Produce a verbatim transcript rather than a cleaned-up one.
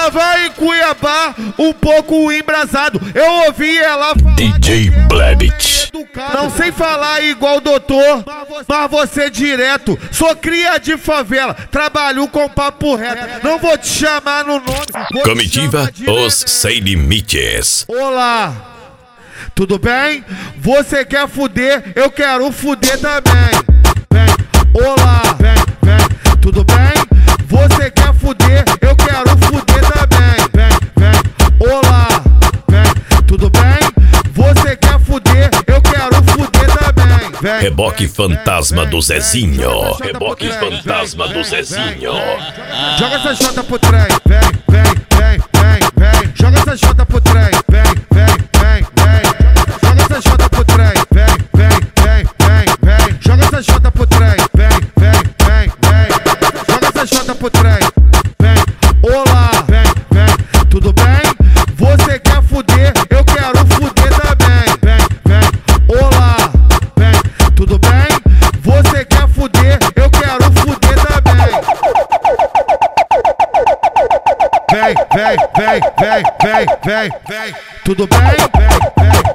tava em Cuiabá, um pouco embrasado. Eu ouvi ela falar D J Blebit. Não sei falar igual o doutor, mas você direto. Sou cria de favela, trabalho com papo reto. Não vou te chamar no nome. Comitiva Os Sem Limites. Olá, tudo bem? Você quer fuder? Eu quero fuder também. Vem, olá, vem, vem, tudo bem? Você quer fuder? Eu quero fuder também. Vem, vem, olá, vem, tudo bem? Você quer fuder? Eu quero fuder também. Vem, Reboque vem, fantasma vem, do vem. Zezinho. Joga Reboque essa chota fantasma pro do trem. Zezinho. Vem, vem. Joga essa chota pro trem. Vem, vem, vem, vem, vem. Joga essa chota pro trem. Vem, vem, vem, vem. Joga essa chota pro trem. Vem, vem, vem, vem, vem. Joga essa chota pro trem. Vem, vem, vem, vem. Joga essa chota pro trem. Vem, olá, vem, vem. Tudo bem? Você quer fuder? Eu quero fuder também. Vem, vem, olá, vem. Tudo bem? Você quer fuder? Eu quero fuder também. Vem, vem, vem, vem, vem, vem, vem. Tudo bem? Vem, vem.